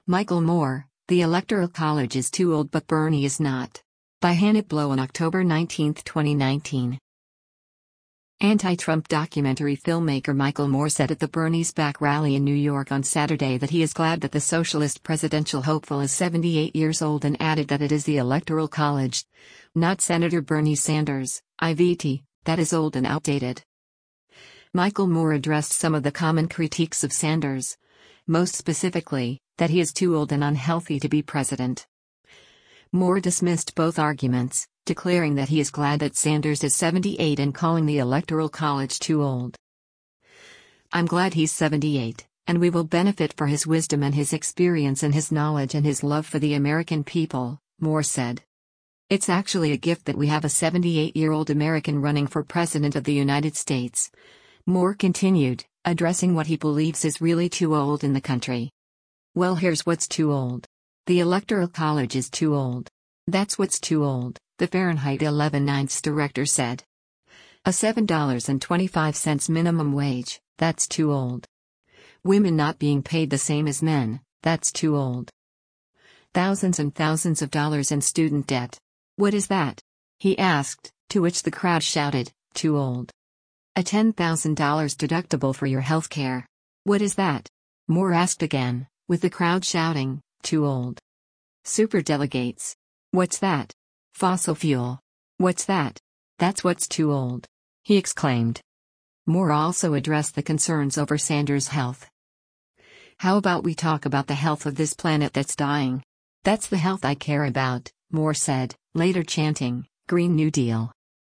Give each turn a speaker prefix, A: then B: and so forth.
A: Michael Moore, the Electoral College is too old but Bernie is not. By Hannah Blow on October 19, 2019. Anti-Trump documentary filmmaker Michael Moore said at the Bernie's Back rally in New York on Saturday that he is glad that the socialist presidential hopeful is 78 years old and added that it is the Electoral College, not Senator Bernie Sanders, IVT, that is old and outdated. Michael Moore addressed some of the common critiques of Sanders, most specifically, that he is too old and unhealthy to be president. Moore dismissed both arguments, declaring that he is glad that Sanders is 78 and calling the Electoral College too old. "I'm glad he's 78, and we will benefit for his wisdom and his experience and his knowledge and his love for the American people," Moore said. "It's actually a gift that we have a 78-year-old American running for President of the United States," Moore continued, addressing what he believes is really too old in the country. "Well, here's what's too old. The Electoral College is too old. That's what's too old," the Fahrenheit 11/9 director said. "A $7.25 minimum wage, that's too old. Women not being paid the same as men, that's too old. Thousands and thousands of dollars in student debt. What is that?" he asked, to which the crowd shouted, "Too old." "A $10,000 deductible for your health care. What is that?" Moore asked again, with the crowd shouting, "Too old." "Superdelegates. What's that?" "Fossil fuel. What's that?" "That's what's too old," he exclaimed. Moore also addressed the concerns over Sanders' health. "How about we talk about the health of this planet that's dying? That's the health I care about," Moore said, later chanting, "Green New Deal."